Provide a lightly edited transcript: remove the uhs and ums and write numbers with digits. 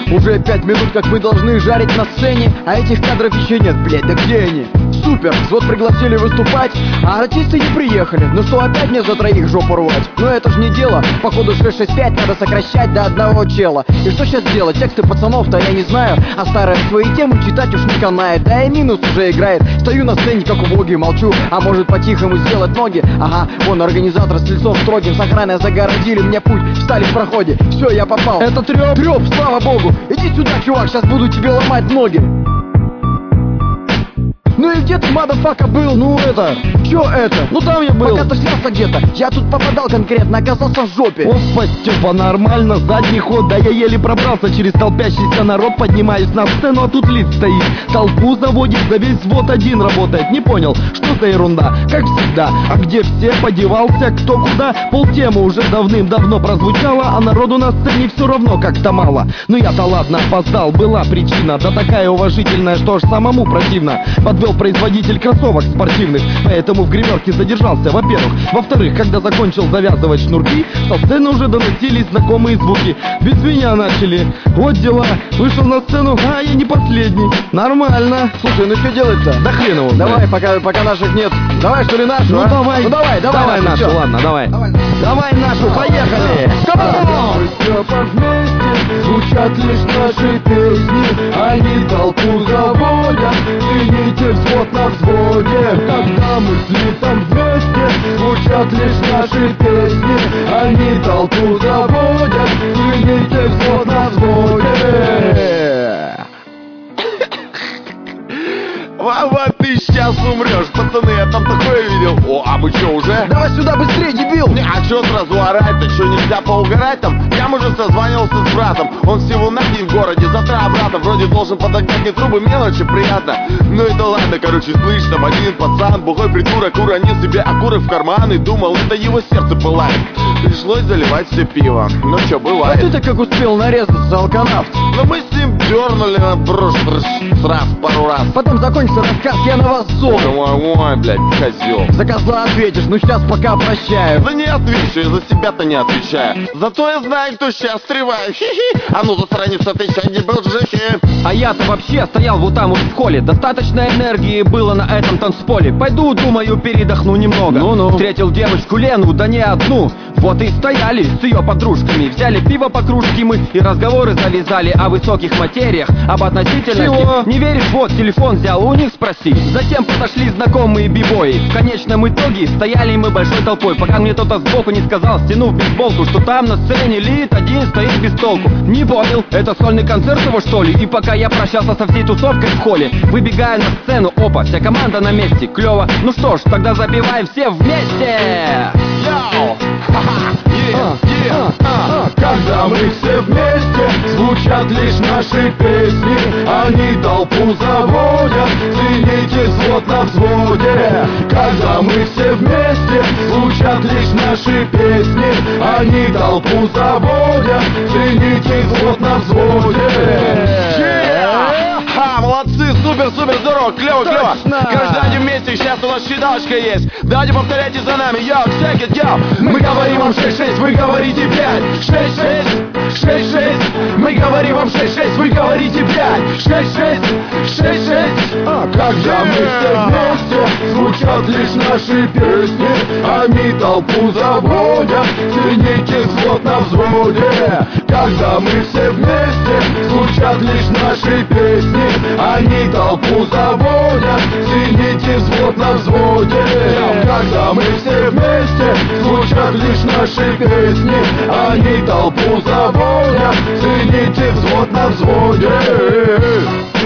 Уже 5 минут, как мы должны жарить на сцене, а этих кадров еще нет, блять, да где они? Супер, взвод пригласили выступать, а артисты не приехали. Ну что, опять мне за троих жопу рвать? Ну это ж не дело, походу 665 надо сокращать до одного чела. И что сейчас делать? Тексты пацанов-то я не знаю, а старые свои темы читать уж не канает. Да и минус уже играет, стою на сцене как убогий, молчу. А может по-тихому сделать ноги? Ага, вон организатор с лицом строгим, с охраной загородили мне путь, встали в проходе. Все, я попал. Это трёп, слава богу. Иди сюда, чувак, сейчас буду тебе ломать ноги. Ну и где ты, мазафака, был? Ну это... Чё это? Ну там я был. Пока ты снялся где-то. Я тут попадал конкретно, оказался в жопе. Опа, Стёпа, нормально, задний ход. Да я еле пробрался через толпящийся народ. Поднимаюсь на сцену, а тут лиц стоит. Толпу заводит, за весь взвод один работает. Не понял, что за ерунда? Как всегда. А где все? Подевался, кто куда? Полтемы уже давным-давно прозвучало, а народу на сцене все равно как-то мало. Ну я-то ладно, опоздал, была причина. Да такая уважительная, что аж самому противно. Подвел производитель кроссовок спортивных, поэтому в гримерке задержался, во-первых. Во-вторых, когда закончил завязывать шнурки, со сцены уже доносились знакомые звуки. Без меня начали. Вот дела. Вышел на сцену, а я не последний. Нормально. Слушай, ну что делать-то? Да хрен его. Давай, пока наших нет. Давай, что ли, нашу, Ну а? давай. Ну давай нашу, всё. ладно, давай. Давай нашу, поехали. Мы все вместе, звучат лишь наши песни. Они толпу заводят, цените взвод на взводе. Когда мы с Литом вместе, звучат лишь наши песни. Они толпу заводят, цените взвод на взводе. Вова, ты сейчас умрешь, пацаны, я там такое видел. О, а мы что, уже? Давай сюда быстрее, дебил! А что сразу орать-то? Что, нельзя поугарать там? Я уже созванивался с братом. Он всего на день в городе, завтра обратно. Вроде должен подогнать мне трубы, мелочи приятно. Ну это ладно, короче, слышь, там один пацан, бухой придурок, уронил себе окурок в карман и думал, это его сердце пылает. Пришлось заливать все пиво. Ну что, А бывает. ты-то как успел нарезаться, алканавт? Но мы с ним дернули на раз, пару раз. Потом закончится рассказ, я на вас зол. Ой, блядь, козел. За козла ответишь, ну сейчас пока прощаю. Да не отвечу, я за себя-то не отвечаю. Зато я знаю, кто сейчас стревает. Хи-хи. А ну, засранец, ты сегодня был в жихе. А я-то вообще стоял вот там вот в холле. Достаточно энергии было на этом танцполе. Пойду, думаю, передохну немного. Ну-ну. Встретил девочку Лену, да не одну. Вот и стояли с ее подружками. Взяли пиво по кружке мы и разговоры завязали о высоких материях, об относительности. Чего? Не веришь? Вот телефон взял, у них спроси. Затем подошли знакомые бибои. В конечном итоге стояли мы большой толпой, пока мне кто-то сбоку не сказал, стянув бейсболку, что там на сцене Лит один стоит без толку. Не понял, это сольный концерт его что ли? И пока я прощался со всей тусовкой в холле, выбегаю на сцену, опа, вся команда на месте, клево. Ну что ж, тогда забиваем все вместе. Йоу! Когда мы все вместе, звучат лишь наши песни. Они толпу заводят, цените взвод на взводе. Когда мы все вместе, звучат лишь наши песни. Они толпу заводят, цените взвод на взводе. Молодцы, супер, здорово, клево. Короче, давайте вместе, сейчас у нас считалочка есть. Давайте повторяйте за нами, йоу, check it, йоу. Мы говорим вам 6-6, вы говорите 5. 6-6, 6-6. Мы говорим вам 6-6, вы говорите 5. 6-6, 6-6. Когда мы все вместе, звучат лишь наши песни. Они толпу заводят, цените взвод на взводе. Когда мы все вместе, звучат лишь наши песни. Они толпу заводят, цените взвод на взводе. Когда мы все вместе, звучат лишь наши песни. Они толпу заводят, цените взвод на взводе.